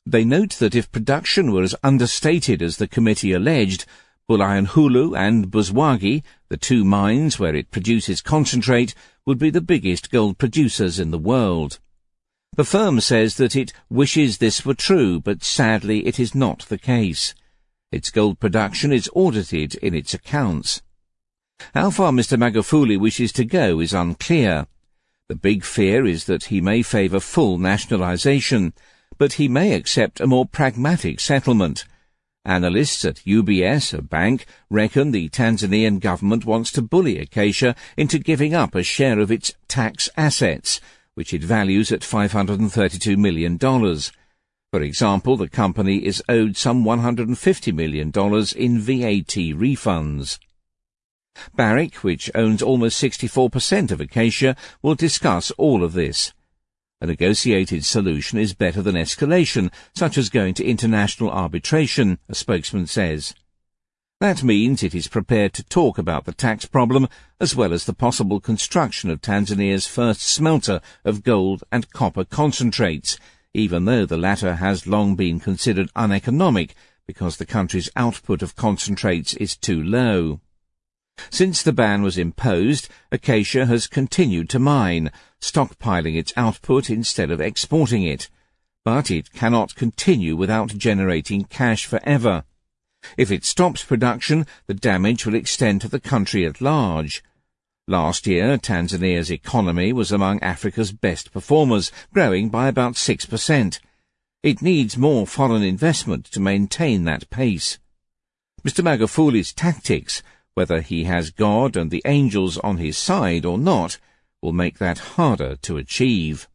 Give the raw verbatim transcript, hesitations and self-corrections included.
They note that if production were as understated as the committee alleged, Bulyanhulu and Buzwagi, the two mines where it produces concentrate, would be the biggest gold producers in the world. The firm says that it wishes this were true, but sadly it is not the case. Its gold production is audited in its accounts. How far Mister Magufuli wishes to go is unclear. The big fear is that he may favour full nationalisation, but he may accept a more pragmatic settlement. Analysts at U B S, a bank, reckon the Tanzanian government wants to bully Acacia into giving up a share of its tax assets, which it values at five hundred thirty-two million dollars. For example, the company is owed some one hundred fifty million dollars in V A T refunds. Barrick, which owns almost sixty-four percent of Acacia, will discuss all of this. A negotiated solution is better than escalation, such as going to international arbitration, a spokesman says. That means it is prepared to talk about the tax problem as well as the possible construction of Tanzania's first smelter of gold and copper concentrates, even though the latter has long been considered uneconomic because the country's output of concentrates is too low. Since the ban was imposed, Acacia has continued to mine, stockpiling its output instead of exporting it. But it cannot continue without generating cash forever. If it stops production, the damage will extend to the country at large. Last year, Tanzania's economy was among Africa's best performers, growing by about six percent. It needs more foreign investment to maintain that pace. Mister Magufuli's tactics, whether he has God and the angels on his side or not, will make that harder to achieve.